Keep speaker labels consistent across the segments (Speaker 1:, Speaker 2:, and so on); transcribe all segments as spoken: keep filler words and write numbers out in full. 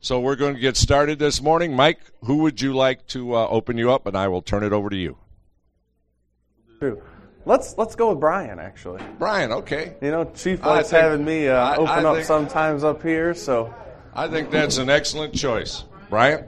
Speaker 1: So we're going to get started this morning. Mike, who would you like to uh, open you up, and I will turn it over to you.
Speaker 2: Let's let's go with Brian, actually.
Speaker 1: Brian, okay.
Speaker 2: You know, Chief likes think, having me uh, I, open I up think, sometimes up here, so.
Speaker 1: I think that's an excellent choice. Brian?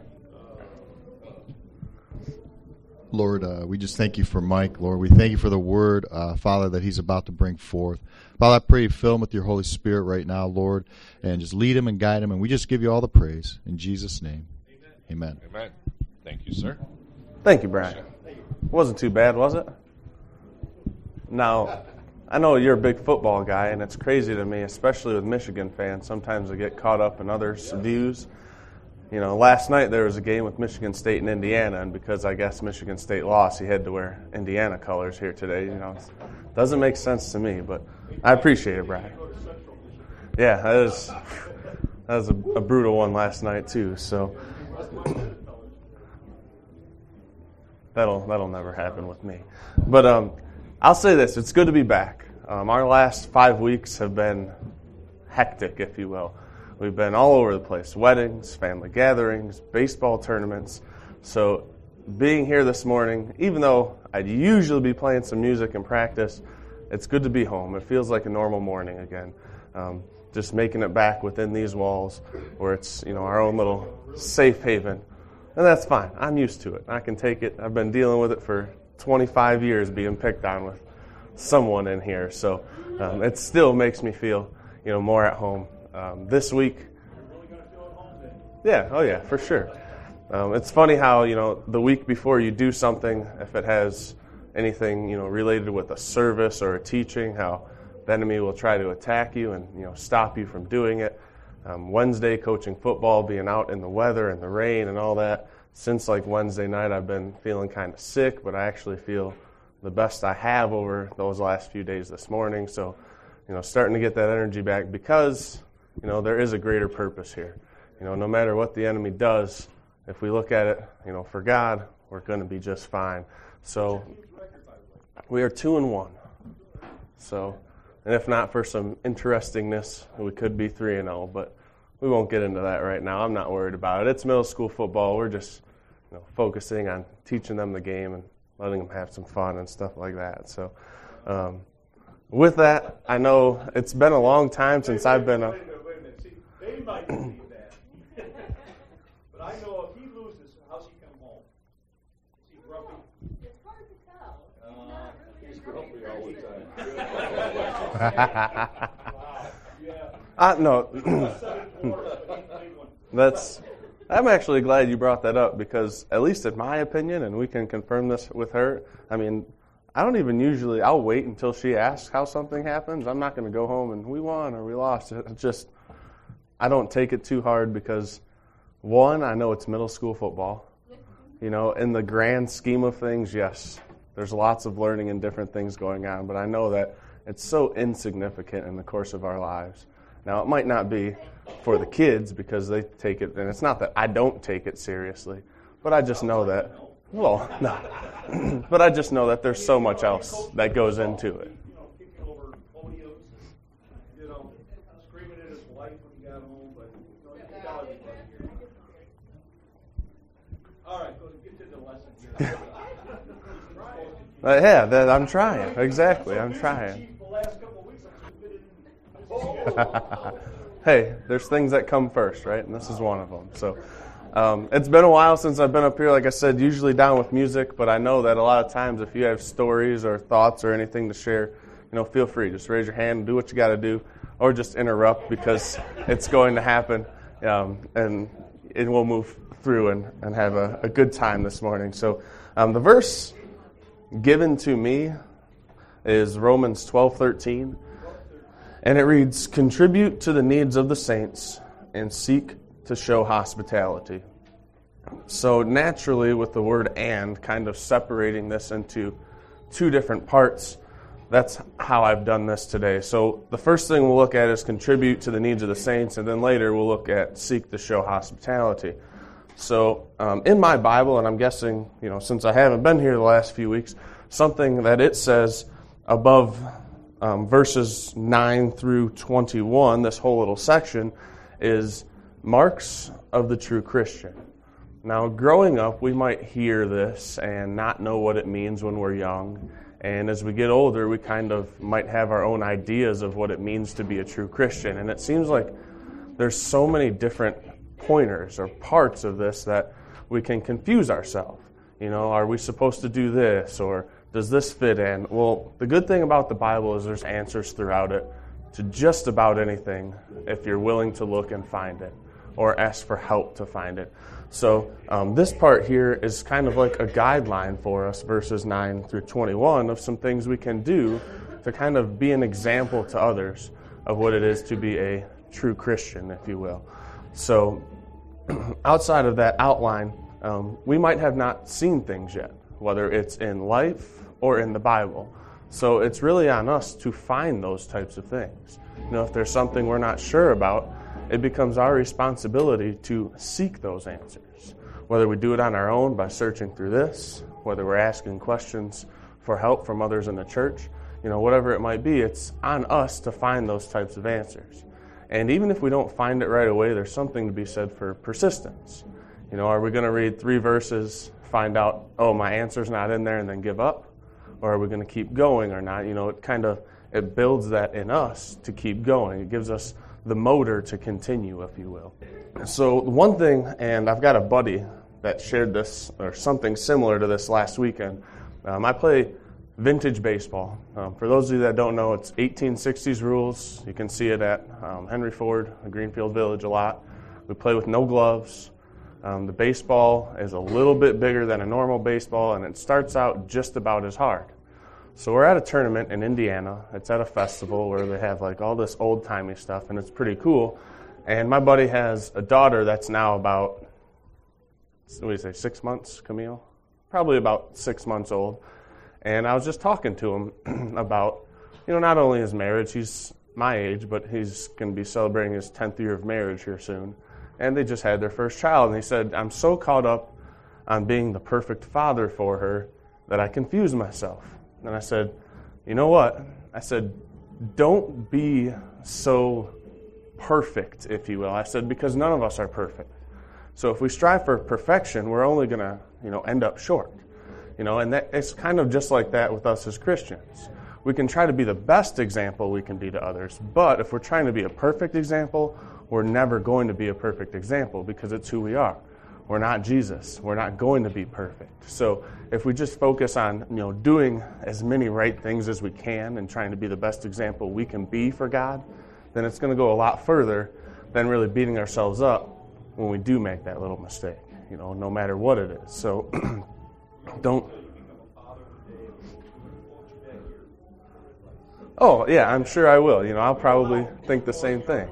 Speaker 3: Lord, uh, we just thank you for Mike. Lord, we thank you for the word, uh, Father, that he's about to bring forth. Father, I pray you fill him with your Holy Spirit right now, Lord, and just lead him and guide him, and we just give you all the praise. In Jesus' name, amen.
Speaker 1: Amen. Amen. Thank you, sir.
Speaker 2: Thank you, Brian. It wasn't too bad, was it? Now, I know you're a big football guy, and it's crazy to me, especially with Michigan fans. Sometimes I get caught up in others' views. You know, last night there was a game with Michigan State and Indiana, and because I guess Michigan State lost, he had to wear Indiana colors here today. You know, it doesn't make sense to me, but I appreciate it, Brian. Yeah, that is that was a, a brutal one last night too. So that'll that'll never happen with me. But um, I'll say this: it's good to be back. Um, our last five weeks have been hectic, if you will. We've been all over the place, weddings, family gatherings, baseball tournaments. So being here this morning, even though I'd usually be playing some music and practice, it's good to be home. It feels like a normal morning again. Um, just making it back within these walls where it's, you know, our own little safe haven. And that's fine. I'm used to it. I can take it. I've been dealing with it for twenty-five years, being picked on with someone in here. So um, it still makes me feel, you know, more at home. Um, this week, yeah, oh yeah, for sure. Um, it's funny how, you know, the week before you do something, if it has anything, you know, related with a service or a teaching, how the enemy will try to attack you and, you know, stop you from doing it. Um, Wednesday, coaching football, being out in the weather and the rain and all that. Since like Wednesday night, I've been feeling kind of sick, but I actually feel the best I have over those last few days this morning. So, you know, starting to get that energy back because, you know, there is a greater purpose here. You know, no matter what the enemy does, if we look at it, you know, for God, we're going to be just fine. So we are two and one. So, and if not for some interestingness, we could be three and zero. But we won't get into that right now. I'm not worried about it. It's middle school football. We're just, you know, focusing on teaching them the game and letting them have some fun and stuff like that. So, um, with that, I know it's been a long time since I've been a.
Speaker 4: They might believe that. But I know if he loses, how's he come home? Is he grumpy?
Speaker 5: It's hard to tell.
Speaker 4: Uh,
Speaker 5: He's
Speaker 4: he's
Speaker 5: grumpy
Speaker 4: all the
Speaker 5: time.
Speaker 4: Wow. Yeah.
Speaker 2: Uh, no. That's. I'm actually glad you brought that up because, at least in my opinion, and we can confirm this with her, I mean, I don't even usually, I'll wait until she asks how something happens. I'm not going to go home and we won or we lost. It's just, I don't take it too hard because, one, I know it's middle school football. You know, in the grand scheme of things, yes, there's lots of learning and different things going on, but I know that it's so insignificant in the course of our lives. Now, it might not be for the kids because they take it, and it's not that I don't take it seriously, but I just know that, well, no, but I just know that there's so much else that goes into it.
Speaker 4: You know, kicking over podiums, you know, screaming at his wife when he got home, but you know, you can tell everybody. All right, go get to the lesson here.
Speaker 2: Uh, yeah, that, I'm trying. Exactly, I'm trying. Hey, there's things that come first, right? And this is one of them. So um, it's been a while since I've been up here. Like I said, usually down with music, but I know that a lot of times if you have stories or thoughts or anything to share, you know, feel free. Just raise your hand and do what you got to do, or just interrupt because it's going to happen, um, and it will move through and, and have a, a good time this morning. So um, the verse given to me is Romans twelve thirteen. And it reads, contribute to the needs of the saints and seek to show hospitality. So naturally, with the word and kind of separating this into two different parts, that's how I've done this today. So the first thing we'll look at is contribute to the needs of the saints, and then later we'll look at seek to show hospitality. So um, in my Bible, and I'm guessing, you know, since I haven't been here the last few weeks, something that it says above Um, verses nine through twenty-one, this whole little section, is Marks of the true Christian. Now, growing up, we might hear this and not know what it means when we're young. And as we get older, we kind of might have our own ideas of what it means to be a true Christian. And it seems like there's so many different pointers or parts of this that we can confuse ourselves. You know, are we supposed to do this, or does this fit in? Well, the good thing about the Bible is there's answers throughout it to just about anything if you're willing to look and find it, or ask for help to find it. So um, this part here is kind of like a guideline for us, verses nine through twenty-one, of some things we can do to kind of be an example to others of what it is to be a true Christian, if you will. So outside of that outline, um, we might have not seen things yet, whether it's in life or in the Bible. So it's really on us to find those types of things. You know, if there's something we're not sure about, it becomes our responsibility to seek those answers. Whether we do it on our own by searching through this, whether we're asking questions for help from others in the church, you know, whatever it might be, it's on us to find those types of answers. And even if we don't find it right away, there's something to be said for persistence. You know, are we going to read three verses, find out, oh, my answer's not in there, and then give up? Or are we going to keep going or not? You know, it kind of, it builds that in us to keep going. It gives us the motor to continue, if you will. So one thing, and I've got a buddy that shared this, or something similar to this last weekend. Um, I play vintage baseball. Um, for those of you that don't know, it's eighteen sixties rules. You can see it at um, Henry Ford, Greenfield Village a lot. We play with no gloves. Um, the baseball is a little bit bigger than a normal baseball, and it starts out just about as hard. So we're at a tournament in Indiana. It's at a festival where they have like all this old-timey stuff, and it's pretty cool. And my buddy has a daughter that's now about, what do you say, six months, Camille? Probably about six months old. And I was just talking to him about, you know, not only his marriage, he's my age, but he's going to be celebrating his tenth year of marriage here soon. And they just had their first child. And he said, I'm so caught up on being the perfect father for her that I confuse myself. And I said, you know what? I said, don't be so perfect, if you will. I said, because none of us are perfect. So if we strive for perfection, we're only going to, you know, end up short. You know, and that, it's kind of just like that with us as Christians. We can try to be the best example we can be to others, but if we're trying to be a perfect example, we're never going to be a perfect example because it's who we are. We're not Jesus. We're not going to be perfect. So if we just focus on, you know, doing as many right things as we can and trying to be the best example we can be for God, then it's going to go a lot further than really beating ourselves up when we do make that little mistake, you know, no matter what it is. So don't. Oh, yeah, I'm sure I will. You know, I'll probably think the same thing.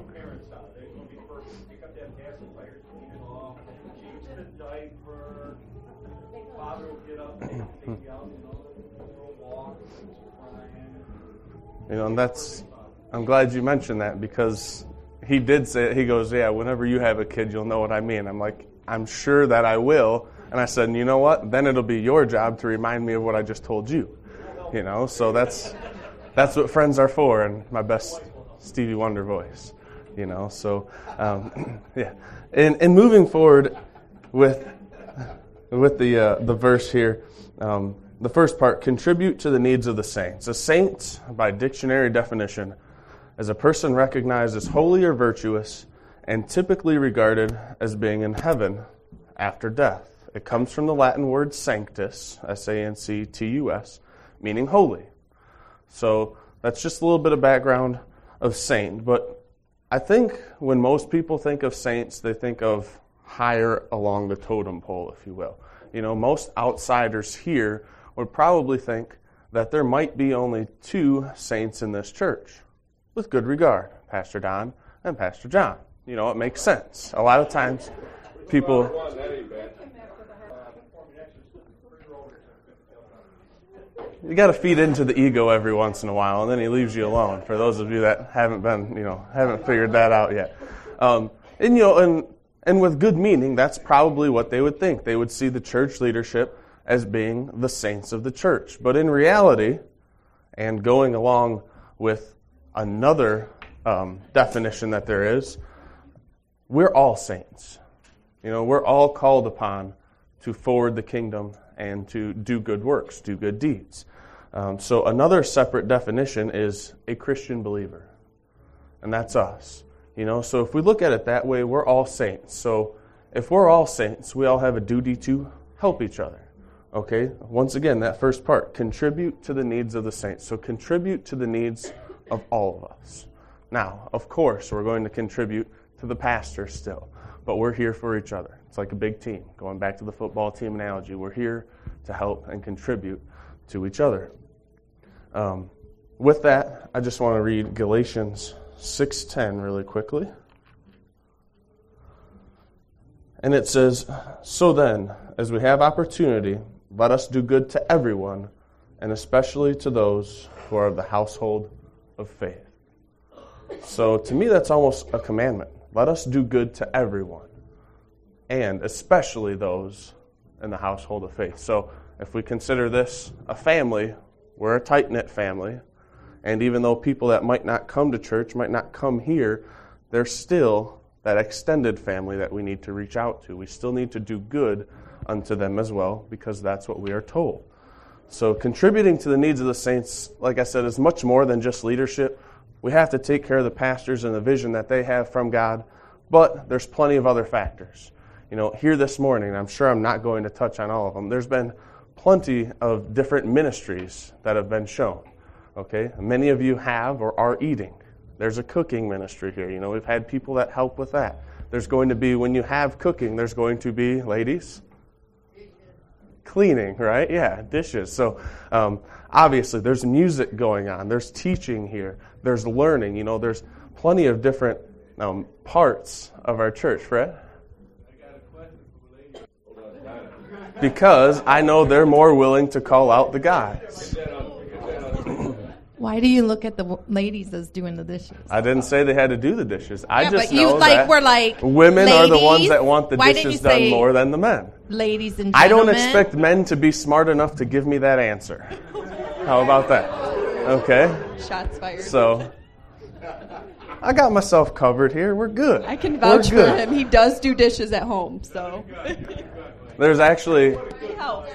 Speaker 2: You know, and that's, I'm glad you mentioned that because he did say it. He goes, yeah, whenever you have a kid, you'll know what I mean. I'm like, I'm sure that I will. And I said, you know what? Then it'll be your job to remind me of what I just told you. You know, so that's that's what friends are for, and my best Stevie Wonder voice. You know, so um, yeah. And and moving forward with with the uh, the verse here. Um, The first part, contribute to the needs of the saints. A saint, by dictionary definition, is a person recognized as holy or virtuous and typically regarded as being in heaven after death. It comes from the Latin word sanctus, S A N C T U S, meaning holy. So that's just a little bit of background of saint. But I think when most people think of saints, they think of higher along the totem pole, if you will. You know, most outsiders here would probably think that there might be only two saints in this church, with good regard, Pastor Don and Pastor John. You know, it makes sense. A lot of times, people... You got to feed into the ego every once in a while, and then he leaves you alone, for those of you that haven't been, you know, haven't figured that out yet. Um, and, you know, and, and with good meaning, that's probably what they would think. They would see the church leadership as being the saints of the church. But in reality, and going along with another um, definition that there is, we're all saints. You know, we're all called upon to forward the kingdom and to do good works, do good deeds. Um, so another separate definition is a Christian believer, and that's us. You know, so if we look at it that way, we're all saints. So if we're all saints, we all have a duty to help each other. Okay? Once again, that first part, contribute to the needs of the saints. So contribute to the needs of all of us. Now, of course, we're going to contribute to the pastor still, but we're here for each other. It's like a big team. Going back to the football team analogy, we're here to help and contribute to each other. Um, with that, I just want to read Galatians six ten really quickly. And it says, "So then, as we have opportunity, let us do good to everyone, and especially to those who are of the household of faith." So to me, that's almost a commandment. Let us do good to everyone, and especially those in the household of faith. So if we consider this a family, we're a tight-knit family. And even though people that might not come to church, might not come here, there's still that extended family that we need to reach out to. We still need to do good unto them as well, because that's what we are told. So contributing to the needs of the saints, like I said, is much more than just leadership. We have to take care of the pastors and the vision that they have from God, but there's plenty of other factors. You know, here this morning, I'm sure I'm not going to touch on all of them. There's been plenty of different ministries that have been shown. Okay, many of you have or are eating. There's a cooking ministry here. You know, we've had people that help with that. There's going to be, when you have cooking, there's going to be, ladies, cleaning, right? Yeah, dishes. So um, obviously there's music going on. There's teaching here. There's learning. You know, there's plenty of different um, parts of our church. Fred?
Speaker 4: I got a question for the lady. Hold on.
Speaker 2: Because I know they're more willing to call out the guys.
Speaker 6: Why do you look at the w- ladies as doing the dishes?
Speaker 2: I didn't say they had to do the dishes. I
Speaker 6: Yeah,
Speaker 2: just
Speaker 6: but you,
Speaker 2: know
Speaker 6: like,
Speaker 2: that
Speaker 6: were like,
Speaker 2: women are the ones
Speaker 6: ladies?
Speaker 2: that want the
Speaker 6: Why didn't
Speaker 2: dishes
Speaker 6: you say
Speaker 2: done more than the men.
Speaker 6: Ladies and
Speaker 2: I
Speaker 6: gentlemen.
Speaker 2: don't expect men to be smart enough to give me that answer. How about that? Okay.
Speaker 7: Shots fired.
Speaker 2: So I got myself covered here. We're good.
Speaker 7: I can vouch
Speaker 2: We're
Speaker 7: for
Speaker 2: good.
Speaker 7: him. He does do dishes at home, so.
Speaker 2: There's actually
Speaker 7: Help.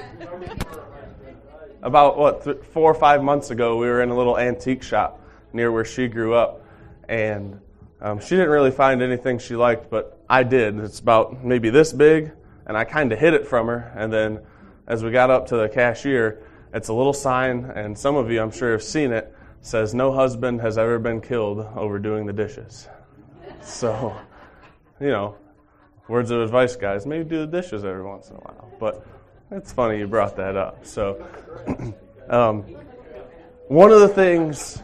Speaker 2: about what th- four or five months ago, we were in a little antique shop near where she grew up, and um, she didn't really find anything she liked, but I did. It's about maybe this big, and I kind of hid it from her. And then as we got up to the cashier, it's a little sign, and some of you I'm sure have seen it, says no husband has ever been killed over doing the dishes. So, you know, words of advice, guys, maybe do the dishes every once in a while. But it's funny you brought that up. So, um, one of the things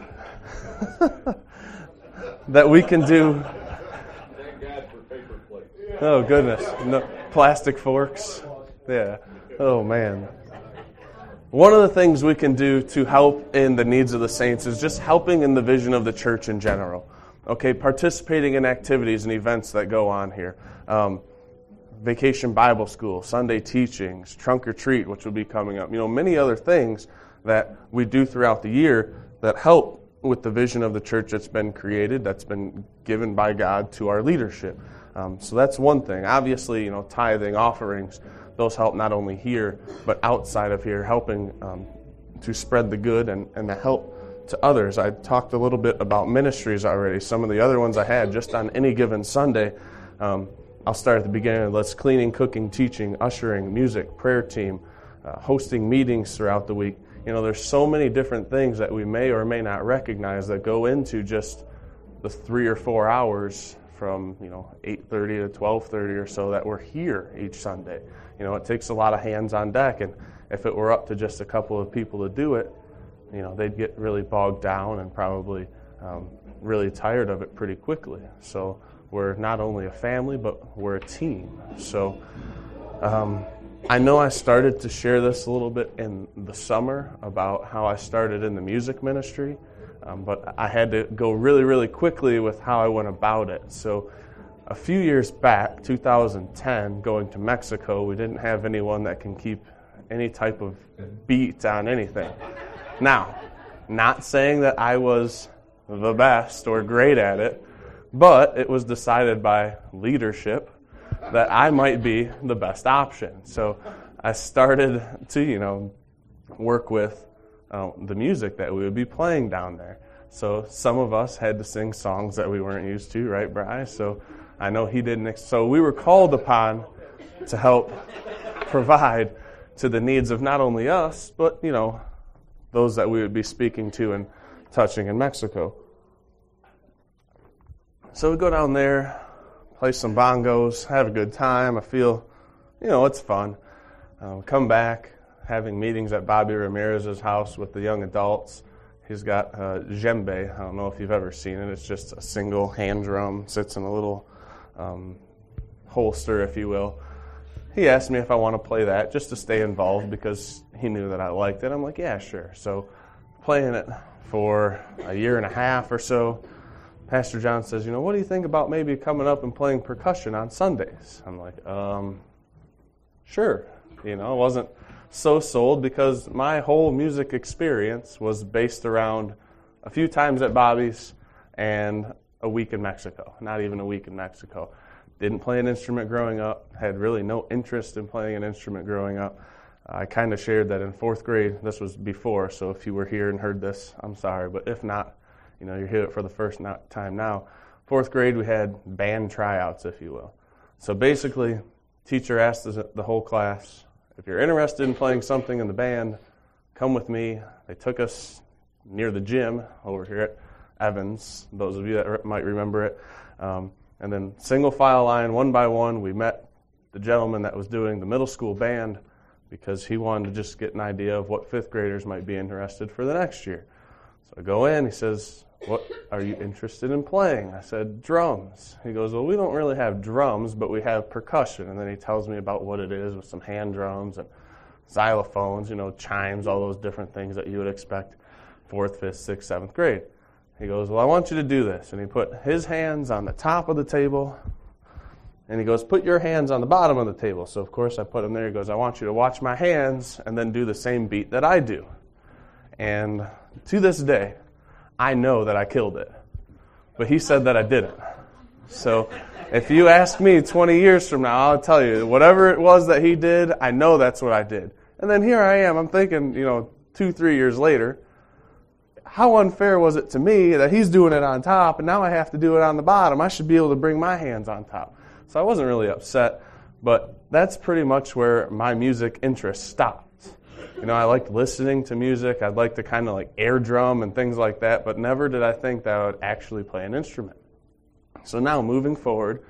Speaker 2: that we can do.
Speaker 4: Thank God for paper plates.
Speaker 2: Oh goodness, no, plastic forks. Yeah. Oh man. One of the things we can do to help in the needs of the saints is just helping in the vision of the church in general. Okay, participating in activities and events that go on here. Um, Vacation Bible School, Sunday teachings, Trunk or Treat, which will be coming up. You know, many other things that we do throughout the year that help with the vision of the church that's been created, that's been given by God to our leadership. Um, so that's one thing. Obviously, you know, tithing, offerings, those help not only here, but outside of here, helping um, to spread the good and, and the help to others. I talked a little bit about ministries already. Some of the other ones I had just on any given Sunday. Um, I'll start at the beginning. Let's cleaning, cooking, teaching, ushering, music, prayer team, uh, hosting meetings throughout the week. You know, there's so many different things that we may or may not recognize that go into just the three or four hours from, you know, eight thirty to twelve thirty or so that we're here each Sunday. You know, it takes a lot of hands on deck, and if it were up to just a couple of people to do it, you know, they'd get really bogged down and probably um, really tired of it pretty quickly. So we're not only a family, but we're a team. So um, I know I started to share this a little bit in the summer about how I started in the music ministry, um, but I had to go really, really quickly with how I went about it. So a few years back, two thousand ten, going to Mexico, we didn't have anyone that can keep any type of beat on anything. Now, not saying that I was the best or great at it, But it was decided by leadership that I might be the best option. So I started to, you know, work with uh, the music that we would be playing down there. So some of us had to sing songs that we weren't used to, right, Bri? So I know he didn't. Ex- so we were called upon to help provide to the needs of not only us, but, you know, those that we would be speaking to and touching in Mexico. So we go down there, play some bongos, have a good time. I feel, you know, it's fun. Uh, come back, having meetings at Bobby Ramirez's house with the young adults. He's got uh, djembe. I don't know if you've ever seen it. It's just a single hand drum, sits in a little um, holster, if you will. He asked me if I want to play that just to stay involved because he knew that I liked it. I'm like, yeah, sure. So playing it for a year and a half or so, Pastor John says, you know, what do you think about maybe coming up and playing percussion on Sundays? I'm like, um, sure. You know, I wasn't so sold because my whole music experience was based around a few times at Bobby's and a week in Mexico. Not even a week in Mexico. Didn't play an instrument growing up. Had really no interest in playing an instrument growing up. I kind of shared that in fourth grade. This was before, so if you were here and heard this, I'm sorry. But if not, you know, you're here for the first time now. Fourth grade, we had band tryouts, if you will. So basically, teacher asked the whole class, if you're interested in playing something in the band, come with me. They took us near the gym over here at Evans, those of you that might remember it. Um, and then single file line, one by one, we met the gentleman that was doing the middle school band because he wanted to just get an idea of what fifth graders might be interested for the next year. So I go in, he says, what are you interested in playing? I said, drums. He goes, well, we don't really have drums, but we have percussion. And then he tells me about what it is with some hand drums and xylophones, you know, chimes, all those different things that you would expect fourth, fifth, sixth, seventh grade. He goes, well, I want you to do this. And he put his hands on the top of the table, and he goes, put your hands on the bottom of the table. So, of course, I put them there. He goes, I want you to watch my hands and then do the same beat that I do. And to this day, I know that I killed it. But he said that I didn't. So if you ask me twenty years from now, I'll tell you, whatever it was that he did, I know that's what I did. And then here I am, I'm thinking, you know, two, three years later, how unfair was it to me that he's doing it on top and now I have to do it on the bottom? I should be able to bring my hands on top. So I wasn't really upset, but that's pretty much where my music interest stopped. You know, I liked listening to music. I'd like to kind of like air drum and things like that, but never did I think that I would actually play an instrument. So now moving forward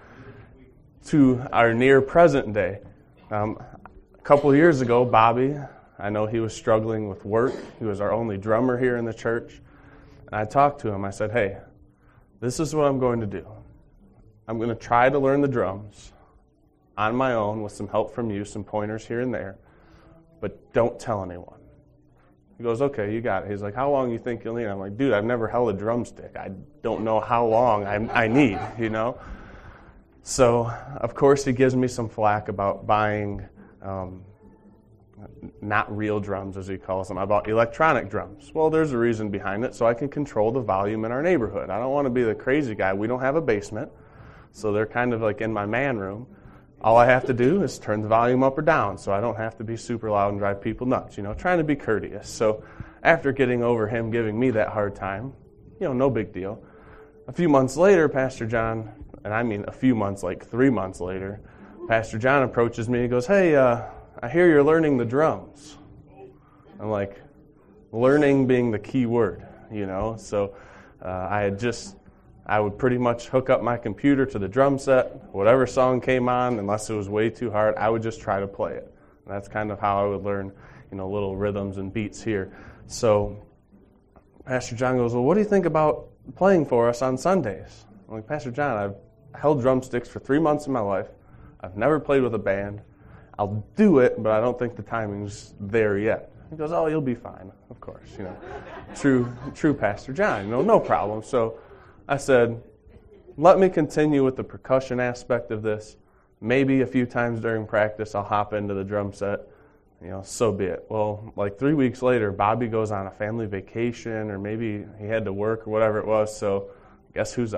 Speaker 2: to our near present day. Um, a couple of years ago, Bobby, I know he was struggling with work. He was our only drummer here in the church. And I talked to him. I said, hey, this is what I'm going to do. I'm going to try to learn the drums on my own with some help from you, some pointers here and there. But don't tell anyone. He goes, okay, you got it. He's like, how long do you think you'll need? I'm like, dude, I've never held a drumstick. I don't know how long I, I need, you know? So, of course, he gives me some flack about buying um, not real drums, as he calls them. I bought electronic drums. Well, there's a reason behind it, so I can control the volume in our neighborhood. I don't want to be the crazy guy. We don't have a basement, so they're kind of like in my man room. All I have to do is turn the volume up or down so I don't have to be super loud and drive people nuts, you know, trying to be courteous. So after getting over him giving me that hard time, you know, no big deal. A few months later, Pastor John, and I mean a few months, like three months later, Pastor John approaches me and goes, hey, uh, I hear you're learning the drums. I'm like, learning being the key word, you know. So uh, I had just... I would pretty much hook up my computer to the drum set. Whatever song came on, unless it was way too hard, I would just try to play it. And that's kind of how I would learn, you know, little rhythms and beats here. So Pastor John goes, well, what do you think about playing for us on Sundays? I'm like, Pastor John, I've held drumsticks for three months in my life. I've never played with a band. I'll do it, but I don't think the timing's there yet. He goes, oh, you'll be fine, of course. You know, true, true Pastor John, you know, no problem. So I said, let me continue with the percussion aspect of this. Maybe a few times during practice I'll hop into the drum set. You know, so be it. Well, like three weeks later, Bobby goes on a family vacation, or maybe he had to work or whatever it was, so guess who's up?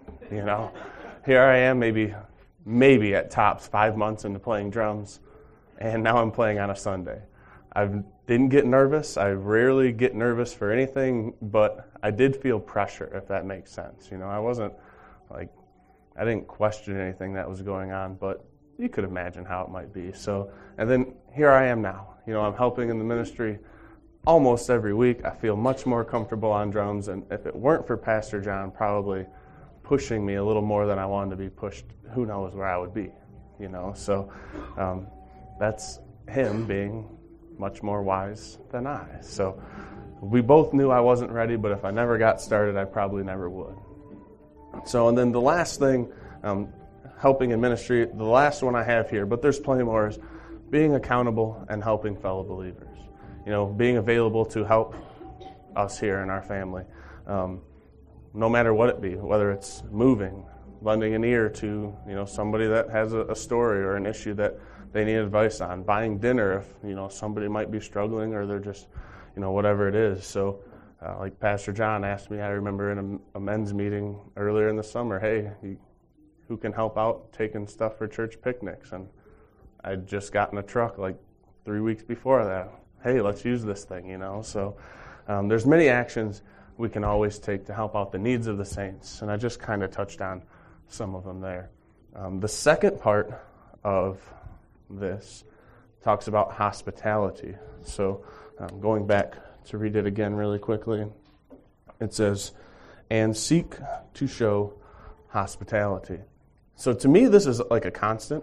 Speaker 2: You know, here I am, maybe, maybe at tops five months into playing drums, and now I'm playing on a Sunday. I didn't get nervous. I rarely get nervous for anything, but I did feel pressure, if that makes sense. You know, I wasn't like, I didn't question anything that was going on, but you could imagine how it might be. So, and then here I am now. You know, I'm helping in the ministry almost every week. I feel much more comfortable on drums, and if it weren't for Pastor John probably pushing me a little more than I wanted to be pushed, who knows where I would be, you know. So um, that's him being much more wise than I. So we both knew I wasn't ready, but if I never got started, I probably never would. So, and then the last thing, um, helping in ministry, the last one I have here, but there's plenty more, is being accountable and helping fellow believers. You know, being available to help us here in our family, um, no matter what it be, whether it's moving, lending an ear to, you know, somebody that has a, a story or an issue that they need advice on, buying dinner if, you know, somebody might be struggling or they're just, you know, whatever it is. So, uh, like Pastor John asked me, I remember in a, a men's meeting earlier in the summer, hey, you, who can help out taking stuff for church picnics? And I'd just gotten a truck like three weeks before that. Hey, let's use this thing, you know. So um, there's many actions we can always take to help out the needs of the saints. And I just kind of touched on some of them there. Um, the second part of this talks about hospitality. So um, going back to read it again really quickly, it says, and seek to show hospitality. So to me, this is like a constant.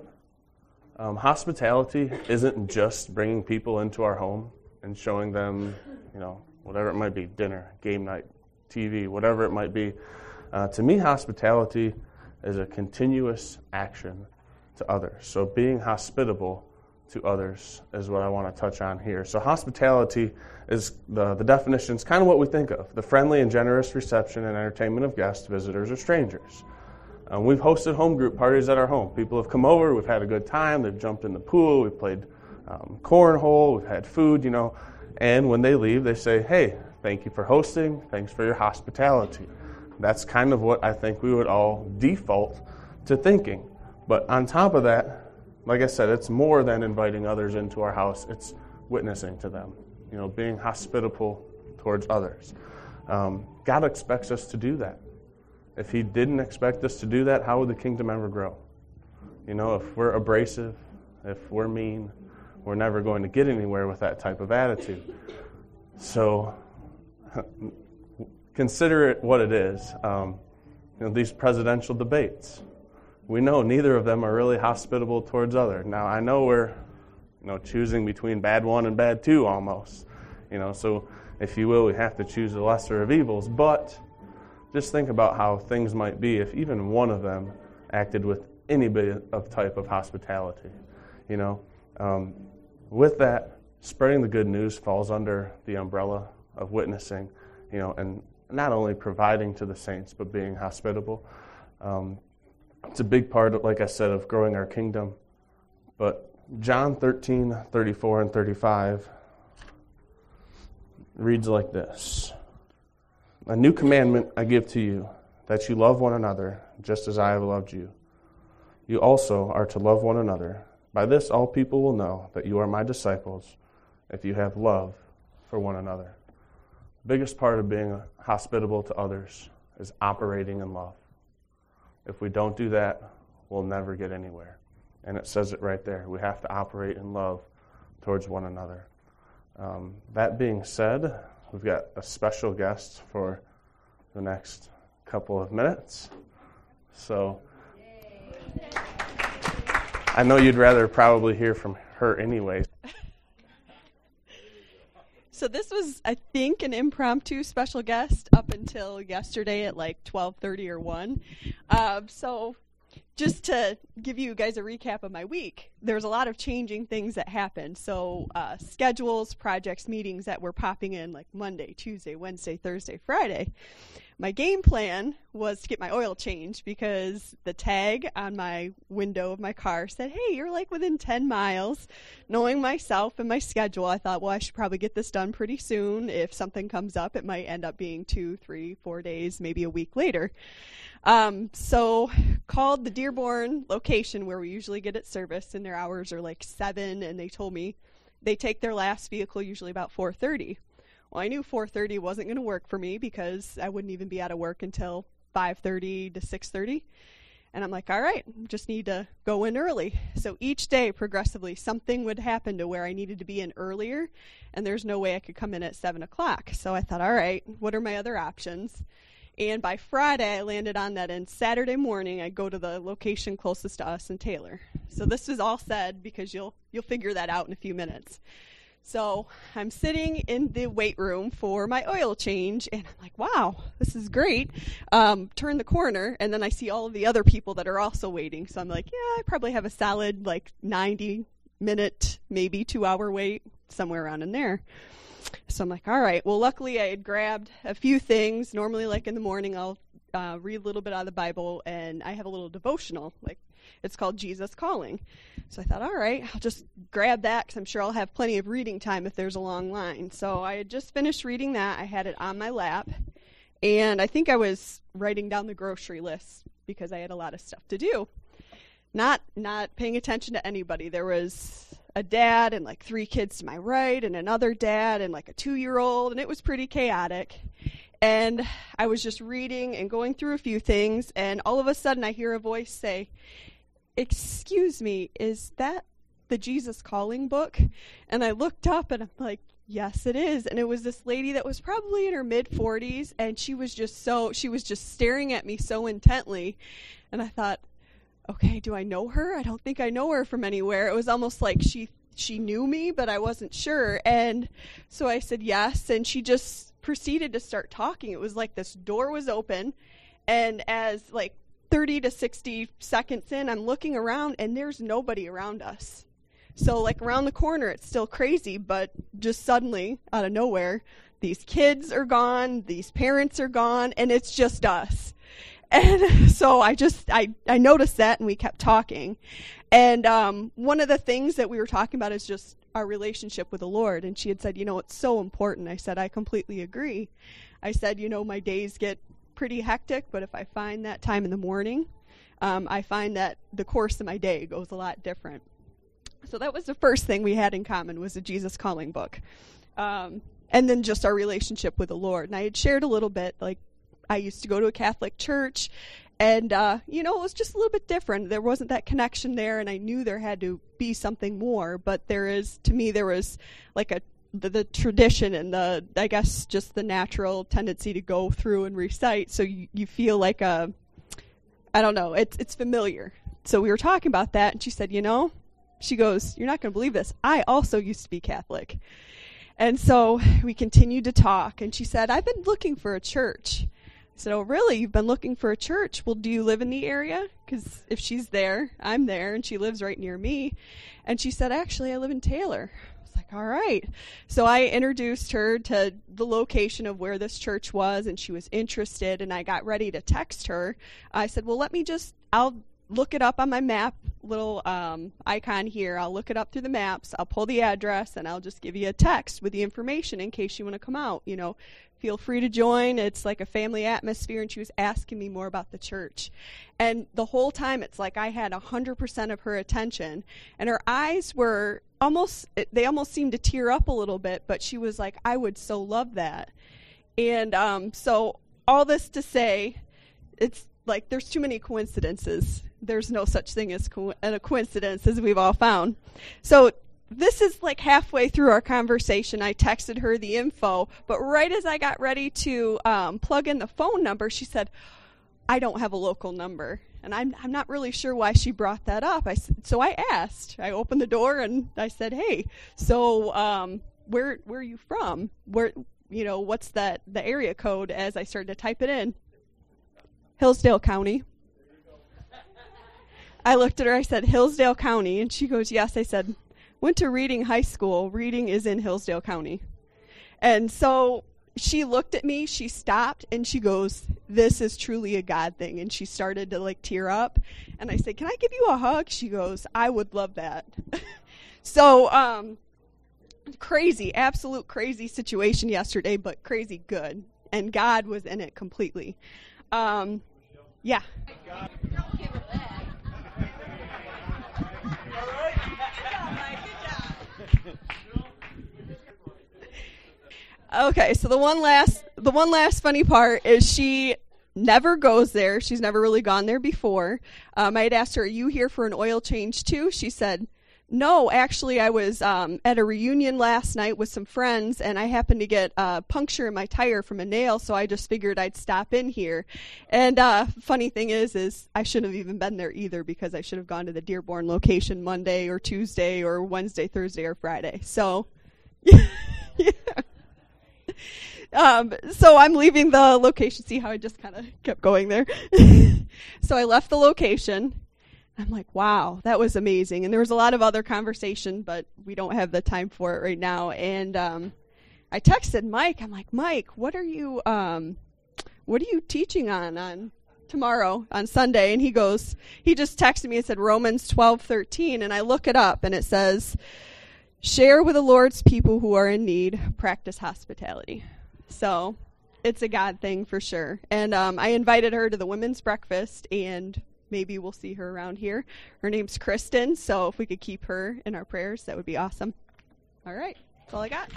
Speaker 2: Um, hospitality isn't just bringing people into our home and showing them, you know, whatever it might be, dinner, game night, T V, whatever it might be. Uh, to me, hospitality is a continuous action to others. So being hospitable to others is what I want to touch on here. So hospitality is, the, the definition is kind of what we think of, the friendly and generous reception and entertainment of guests, visitors, or strangers. Um, we've hosted home group parties at our home. People have come over, we've had a good time, they've jumped in the pool, we've played um, cornhole, we've had food, you know, and when they leave, they say, hey, thank you for hosting, thanks for your hospitality. That's kind of what I think we would all default to thinking. But on top of that, like I said, it's more than inviting others into our house, it's witnessing to them, you know, being hospitable towards others. Um, God expects us to do that. If he didn't expect us to do that, how would the kingdom ever grow? You know, if we're abrasive, if we're mean, we're never going to get anywhere with that type of attitude. So consider it what it is. Um, you know, these presidential debates, we know neither of them are really hospitable towards others. Now, I know we're, you know, choosing between bad one and bad two almost. You know, so if you will, we have to choose the lesser of evils, but just think about how things might be if even one of them acted with any bit of type of hospitality. You know, um, with that, spreading the good news falls under the umbrella of witnessing, you know, and not only providing to the saints, but being hospitable. Um, it's a big part, like I said, of growing our kingdom. But John thirteen, thirty-four, and thirty-five reads like this. A new commandment I give to you, that you love one another, just as I have loved you. You also are to love one another. By this all people will know that you are my disciples, if you have love for one another. The biggest part of being hospitable to others is operating in love. If we don't do that, we'll never get anywhere. And it says it right there. We have to operate in love towards one another. Um, that being said, we've got a special guest for the next couple of minutes. So I know you'd rather probably hear from her anyway.
Speaker 7: So this was, I think, an impromptu special guest up until yesterday at like twelve thirty or one. Um, so just to give you guys a recap of my week, there's a lot of changing things that happened. So uh, schedules, projects, meetings that were popping in like Monday, Tuesday, Wednesday, Thursday, Friday. My game plan was to get my oil changed because the tag on my window of my car said, hey, you're like within ten miles. Knowing myself and my schedule, I thought, well, I should probably get this done pretty soon. If something comes up, it might end up being two, three, four days, maybe a week later. Um, so called the Dearborn location where we usually get it serviced, and their hours are like seven, and they told me they take their last vehicle usually about four thirty. Well, I knew four thirty wasn't going to work for me because I wouldn't even be out of work until five thirty to six thirty. And I'm like, all right, just need to go in early. So each day, progressively, something would happen to where I needed to be in earlier, and there's no way I could come in at seven o'clock. So I thought, all right, what are my other options? And by Friday, I landed on that, and Saturday morning, I go to the location closest to us in Taylor. So this is all said because you'll you'll figure that out in a few minutes. So I'm sitting in the weight room for my oil change, and I'm like, wow, this is great. Um, turn the corner, and then I see all of the other people that are also waiting. So I'm like, yeah, I probably have a solid like ninety minute, maybe two hour wait, somewhere around in there. So I'm like, all right. Well, luckily I had grabbed a few things. Normally, like in the morning, I'll uh, read a little bit out of the Bible, and I have a little devotional. Like, it's called Jesus Calling. So I thought, all right, I'll just grab that because I'm sure I'll have plenty of reading time if there's a long line. So I had just finished reading that. I had it on my lap, and I think I was writing down the grocery list because I had a lot of stuff to do. Not not paying attention to anybody. There was a dad and like three kids to my right, and another dad and like a two-year-old, and it was pretty chaotic. And I was just reading and going through a few things, and all of a sudden I hear a voice say, "Excuse me, is that the Jesus Calling book?" And I looked up, and I'm like, yes, it is. And it was this lady that was probably in her mid-forties, and she was just so, she was just staring at me so intently. And I thought, okay, do I know her? I don't think I know her from anywhere. It was almost like she she knew me, but I wasn't sure. And so I said yes, and she just proceeded to start talking. It was like this door was open, and as like thirty to sixty seconds in, I'm looking around, and there's nobody around us. So like around the corner, it's still crazy, but just suddenly, out of nowhere, these kids are gone, these parents are gone, and it's just us. And so I just, I, I noticed that, and we kept talking. And um, one of the things that we were talking about is just our relationship with the Lord. And she had said, you know, it's so important. I said, I completely agree. I said, you know, my days get pretty hectic, but if I find that time in the morning, um, I find that the course of my day goes a lot different. So that was the first thing we had in common, was the Jesus Calling book. Um, and then just our relationship with the Lord. And I had shared a little bit, like, I used to go to a Catholic church, and, uh, you know, it was just a little bit different. There wasn't that connection there, and I knew there had to be something more, but there is, to me, there was like a the, the tradition and the, I guess, just the natural tendency to go through and recite, so you, you feel like a, I don't know, it's it's familiar. So we were talking about that, and she said, you know, she goes, you're not going to believe this, I also used to be Catholic. And so we continued to talk, and she said, I've been looking for a church. I said, oh, really? You've been looking for a church? Well, do you live in the area? Because if she's there, I'm there, and she lives right near me. And she said, actually, I live in Taylor. I was like, all right. So I introduced her to the location of where this church was, and she was interested, and I got ready to text her. I said, well, let me just, I'll look it up on my map, little um, icon here. I'll look it up through the maps. I'll pull the address, and I'll just give you a text with the information in case you want to come out, you know. Feel free to join. It's like a family atmosphere. And she was asking me more about the church. And the whole time, it's like I had one hundred percent of her attention. And her eyes were almost, they almost seemed to tear up a little bit. But she was like, I would so love that. And um, so all this to say, it's like there's too many coincidences. There's no such thing as co- a coincidence, as we've all found. So this is like halfway through our conversation. I texted her the info, but right as I got ready to um, plug in the phone number, she said, I don't have a local number. And I'm I'm not really sure why she brought that up. I So I asked. I opened the door, and I said, hey, so um, where where are you from? Where, you know, what's that the area code? As I started to type it in. Hillsdale County. I looked at her, I said, Hillsdale County. And she goes, yes. I said, went to Reading High School. Reading is in Hillsdale County. And so she looked at me, she stopped, and she goes, this is truly a God thing. And she started to like tear up. And I said, can I give you a hug? She goes, I would love that. So um, crazy, absolute crazy situation yesterday, but crazy good. And God was in it completely. Um, Yeah. Okay, so the one last the one last funny part is she never goes there. She's never really gone there before. Um, I had asked her, "Are you here for an oil change too?" She said, "No, actually, I was um, at a reunion last night with some friends, and I happened to get a puncture in my tire from a nail, so I just figured I'd stop in here." And uh, funny thing is, is I shouldn't have even been there either, because I should have gone to the Dearborn location Monday or Tuesday or Wednesday, Thursday, or Friday. So, yeah. Um, so I'm leaving the location. See how I just kind of kept going there? So I left the location. I'm like, wow, that was amazing. And there was a lot of other conversation, but we don't have the time for it right now. And um, I texted Mike. I'm like, Mike, what are you, um, what are you teaching on on tomorrow on Sunday? And he goes, he just texted me and said Romans twelve thirteen, and I look it up, and it says, share with the Lord's people who are in need, practice hospitality. So it's a God thing for sure. And um, I invited her to the women's breakfast, and maybe we'll see her around here. Her name's Kristen, so if we could keep her in our prayers, that would be awesome. All right, that's all I got.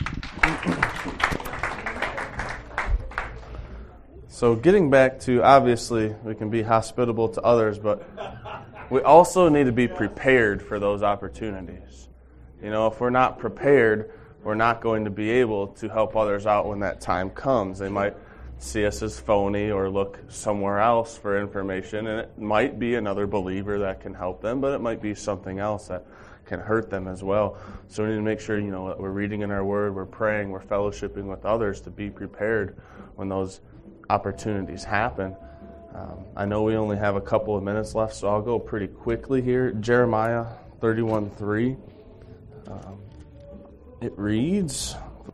Speaker 2: So getting back to, obviously, we can be hospitable to others, but we also need to be prepared for those opportunities. You know, if we're not prepared, we're not going to be able to help others out when that time comes. They might see us as phony or look somewhere else for information, and it might be another believer that can help them, but it might be something else that can hurt them as well. So we need to make sure, you know, that we're reading in our Word, we're praying, we're fellowshipping with others to be prepared when those opportunities happen. Um, I know we only have a couple of minutes left, so I'll go pretty quickly here. Jeremiah thirty-one three. Um, it reads,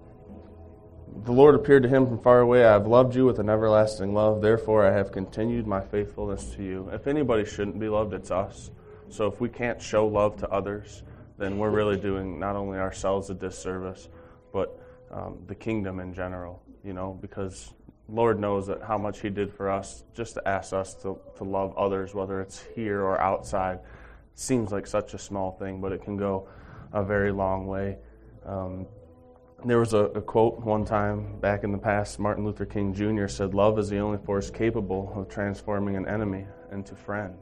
Speaker 2: the Lord appeared to him from far away. I have loved you with an everlasting love. Therefore, I have continued my faithfulness to you. If anybody shouldn't be loved, it's us. So if we can't show love to others, then we're really doing not only ourselves a disservice, but um, the kingdom in general, you know, because Lord knows that how much he did for us just to ask us to, to love others, whether it's here or outside. It seems like such a small thing, but it can go a very long way. Um, there was a, a quote one time back in the past. Martin Luther King Junior said, love is the only force capable of transforming an enemy into friend.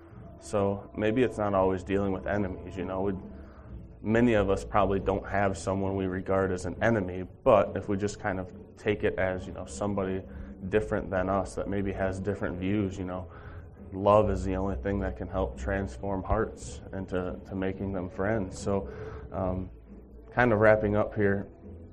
Speaker 2: So maybe it's not always dealing with enemies. You know, we, many of us probably don't have someone we regard as an enemy, but if we just kind of take it as, you know, somebody different than us that maybe has different views, you know, love is the only thing that can help transform hearts into to making them friends. So um, kind of wrapping up here,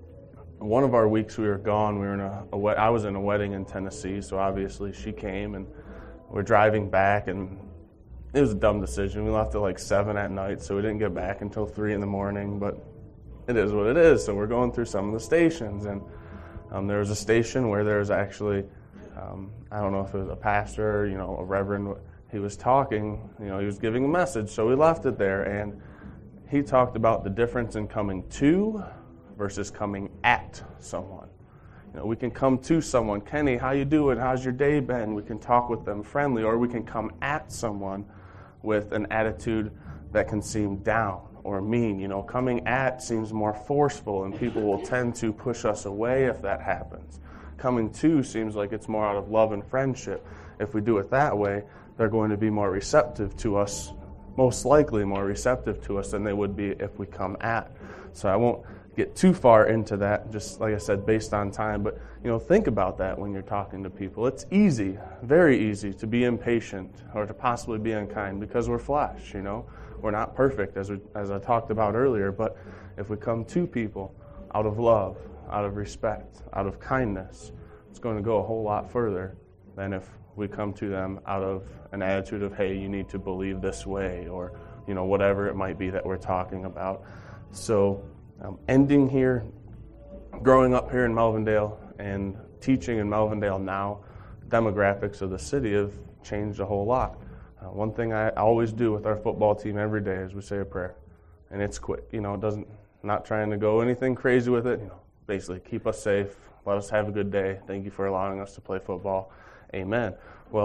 Speaker 2: one of our weeks we were gone, we were in a, a I was in a wedding in Tennessee, so obviously she came, and we're driving back, and it was a dumb decision. We left at like seven at night, so we didn't get back until three in the morning, but it is what it is. So we're going through some of the stations, and um, there was a station where there was actually, um, I don't know if it was a pastor or, you know, a reverend. He was talking, you know, he was giving a message, so we left it there, and he talked about the difference in coming to versus coming at someone. You know, we can come to someone, Kenny, how you doing? How's your day been? We can talk with them friendly, or we can come at someone with an attitude that can seem down or mean. You know, coming at seems more forceful, and people will tend to push us away if that happens. Coming to seems like it's more out of love and friendship. If we do it that way, they're going to be more receptive to us, most likely more receptive to us than they would be if we come at. So I won't get too far into that, just like I said, based on time. But, you know, think about that when you're talking to people. It's easy, very easy, to be impatient or to possibly be unkind because we're flesh, you know. We're not perfect, as we, as I talked about earlier. But if we come to people out of love, out of respect, out of kindness, it's going to go a whole lot further than if we come to them out of an attitude of, hey, you need to believe this way, or, you know, whatever it might be that we're talking about. So um, ending here, growing up here in Melvindale and teaching in Melvindale now, demographics of the city have changed a whole lot. Uh, one thing I always do with our football team every day is we say a prayer, and it's quick. You know, it doesn't, not trying to go anything crazy with it. You know, basically keep us safe, let us have a good day. Thank you for allowing us to play football. Amen. Well,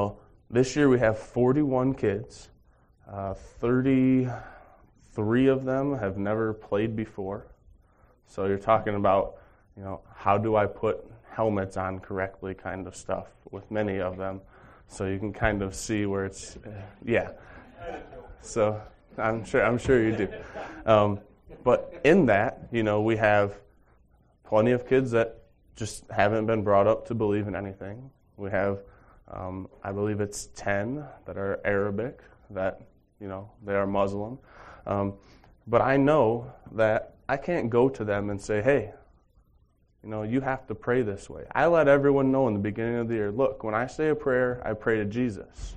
Speaker 2: this year we have forty-one kids. Uh, thirty-three of them have never played before. So you're talking about, you know, how do I put helmets on correctly kind of stuff with many of them. So you can kind of see where it's, uh, yeah. So I'm sure I'm sure you do. Um, but in that, you know, we have plenty of kids that just haven't been brought up to believe in anything. We have, um, I believe it's ten that are Arabic, that, you know, they are Muslim. Um, but I know that I can't go to them and say, hey, you know, you have to pray this way. I let everyone know in the beginning of the year, look, when I say a prayer, I pray to Jesus.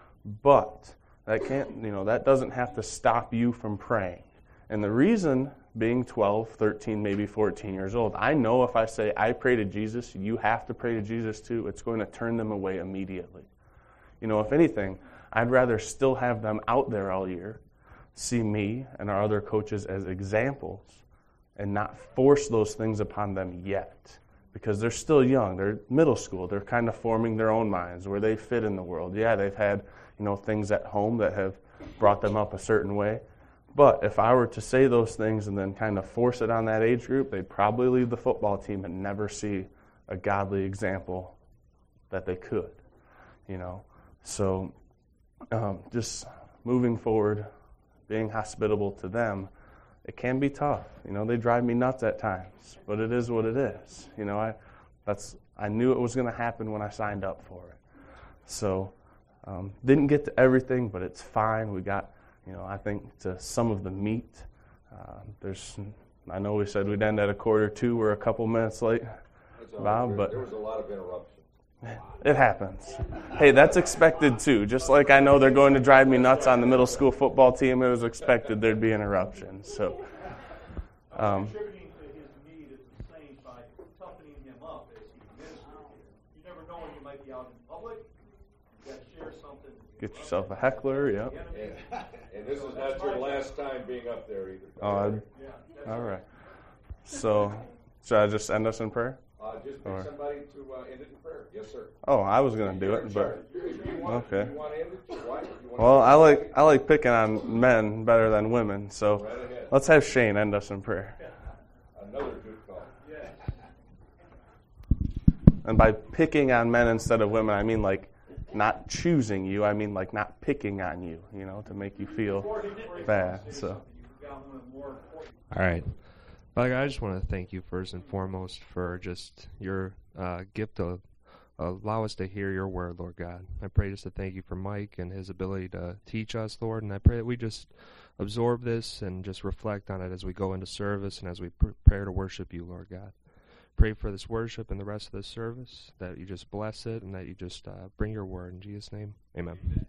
Speaker 2: But that can't, you know, that doesn't have to stop you from praying. And the reason, being twelve, thirteen, maybe fourteen years old, I know if I say I pray to Jesus, you have to pray to Jesus too, it's going to turn them away immediately. You know, if anything, I'd rather still have them out there all year, see me and our other coaches as examples, and not force those things upon them yet. Because they're still young. They're middle school. They're kind of forming their own minds, where they fit in the world. Yeah, they've had, you know, things at home that have brought them up a certain way. But if I were to say those things and then kind of force it on that age group, they'd probably leave the football team and never see a godly example that they could, you know. So um, just moving forward, being hospitable to them, it can be tough. You know, they drive me nuts at times, but it is what it is. You know, I that's I knew it was going to happen when I signed up for it. So um, didn't get to everything, but it's fine. We got, you know, I think to some of the meat. Uh, there's, I know we said we'd end at a quarter two. We're a couple minutes late, Bob, but
Speaker 1: there was a lot of interruptions.
Speaker 2: It happens. Hey, that's expected too. Just like I know they're going to drive me nuts on the middle school football team, it was expected there'd be interruptions. So, um,
Speaker 4: contributing to his need as the saint by toughening him up as he ministers here. You never know when you might be out in public. You got to share something.
Speaker 2: Get yourself a heckler, yep.
Speaker 1: And, and this is not your last time being up there either.
Speaker 2: Uh, all right. So, should I just end us in prayer?
Speaker 1: Uh, just pick somebody to uh, end it in prayer. Yes, sir.
Speaker 2: Oh, I was going to do it, but
Speaker 1: If you want,
Speaker 2: okay.
Speaker 1: if you want to end it, your wife, if you want
Speaker 2: well,
Speaker 1: to
Speaker 2: I like I like picking on men better than women. So
Speaker 1: Right ahead.
Speaker 2: let's have Shane end us in prayer.
Speaker 1: Another good call.
Speaker 2: And by picking on men instead of women, I mean like not choosing you. I mean like not picking on you, you know, to make you feel bad. So.
Speaker 8: All right. Father God, I just want to thank you first and foremost for just your uh, gift to allow us to hear your word, Lord God. I pray just to thank you for Mike and his ability to teach us, Lord, and I pray that we just absorb this and just reflect on it as we go into service and as we prepare to worship you, Lord God. Pray for this worship and the rest of this service, that you just bless it and that you just uh, bring your word. In Jesus' name, amen.